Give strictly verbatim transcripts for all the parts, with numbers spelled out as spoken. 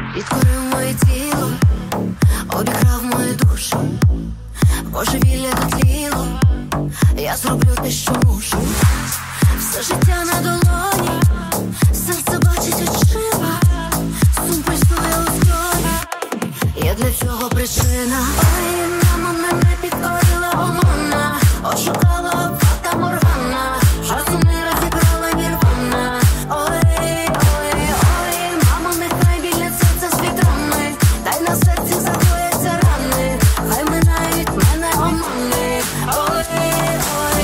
підкорив моє тіло, обікрав мою душу, божевілля дотліло, я зроблю те, що мушу. Все життя на долоні, серце бачить очима, сум пульсує у скроні, є для цього причина. Ой, мама мене підкорила омана, ошукала фата моргана, часу не розібрала нірвана. Ой, ой, ой, мамо, нехай біля серця з вітрами, дай на серці загояться рани, хай минають мене омани. Ой, ой,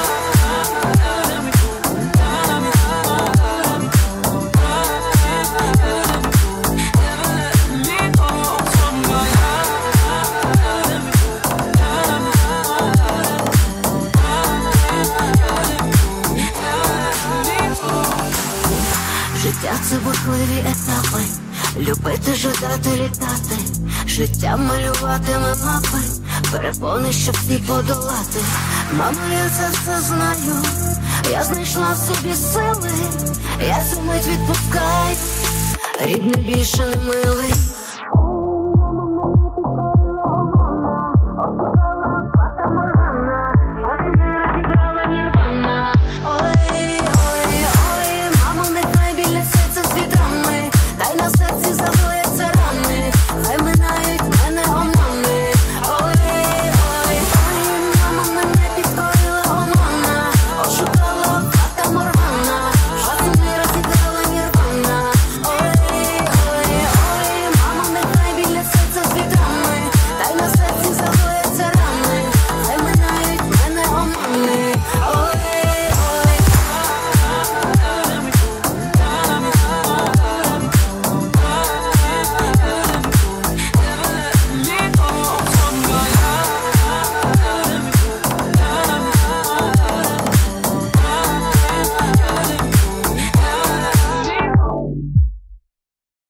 життя — це бурхливі етапи, любити, жадати, літати, життя малюватиме мапи, перепони, щоб всі подолати. Мамо, я це все знаю, я знайшла в собі сили, я цю мить відпускаю, рідний більше не милий.